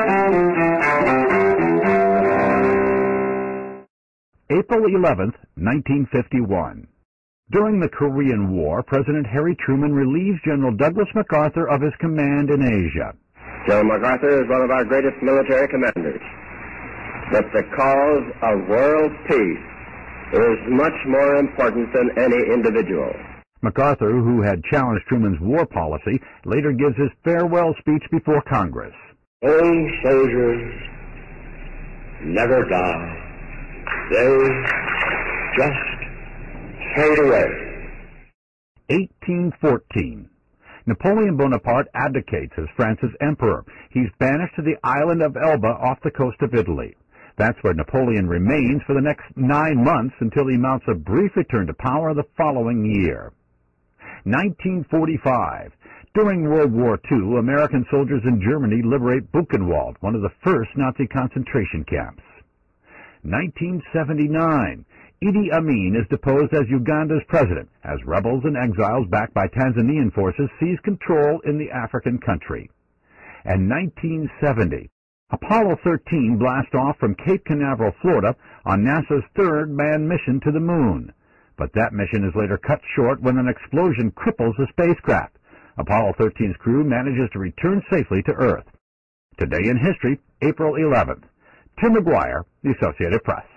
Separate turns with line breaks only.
April 11th, 1951. During the Korean War, President Harry Truman relieves General Douglas MacArthur of his command in Asia.
General MacArthur is one of our greatest military commanders. But the cause of world peace is much more important than any individual.
MacArthur, who had challenged Truman's war policy, later gives his farewell speech before Congress.
Old soldiers never die. They just fade away.
1814. Napoleon Bonaparte abdicates as France's emperor. He's banished to the island of Elba off the coast of Italy. That's where Napoleon remains for the next 9 months until he mounts a brief return to power the following year. 1945. During World War II, American soldiers in Germany liberate Buchenwald, one of the first Nazi concentration camps. 1979. Idi Amin is deposed as Uganda's president, as rebels and exiles backed by Tanzanian forces seize control in the African country. And 1970. Apollo 13 blasts off from Cape Canaveral, Florida, on NASA's third manned mission to the moon. But that mission is later cut short when an explosion cripples the spacecraft. Apollo 13's crew manages to return safely to Earth. Today in history, April 11th. Tim McGuire, The Associated Press.